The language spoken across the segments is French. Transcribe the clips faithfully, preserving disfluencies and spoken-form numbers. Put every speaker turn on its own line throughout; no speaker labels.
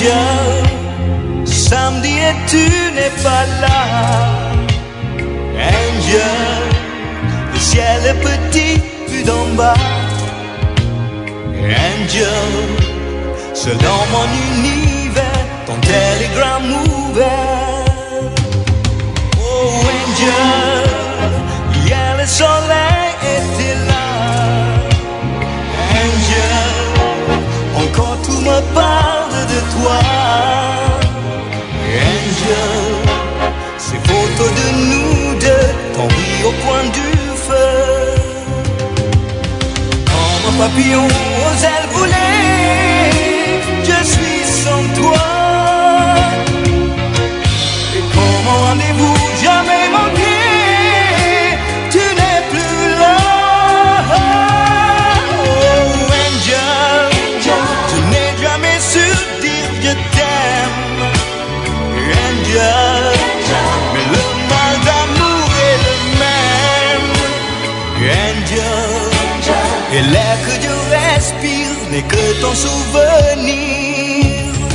Angel, samedi et tu n'es pas là. Angel, le ciel est petit vu d'en bas. Angel, seul dans mon univers, ton télégramme ouvert. Oh Angel, hier le soleil était là. Angel, encore tout me parle de toi. Angel, ces photos de nous deux, ton rire au coin du feu. Comme un papillon aux ailes volées, je suis sans toi. Et comme un rendez-vous jamais manqué, tu n'es plus là. Oh Angel, tu n'es jamais su dire je t'aime. Angel, mais le mal d'amour est le même. Angel, et l'air que je respire n'est que ton souvenir.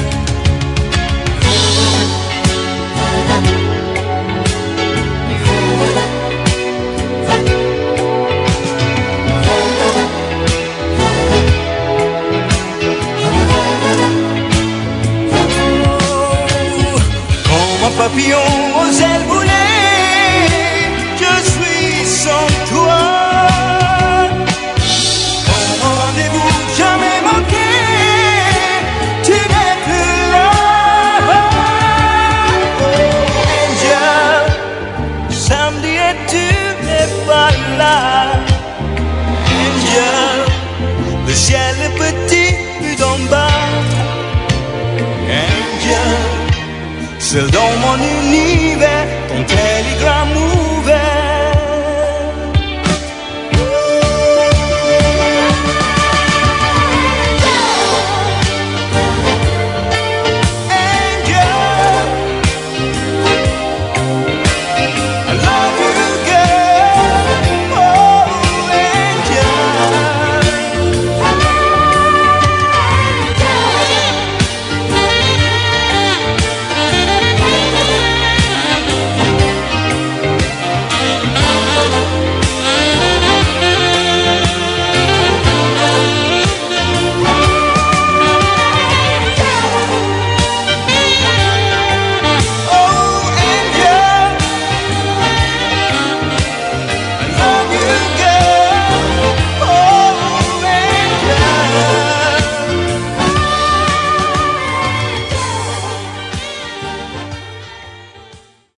Comme un papillon aux ailes volées, je suis sans toi. Comme un rendez-vous jamais manqué, tu n'es plus là. Oh Angel, samedi et tu n'es pas là. Angel, le ciel est petit vu d'en bas. Angel, seul dans mon univers.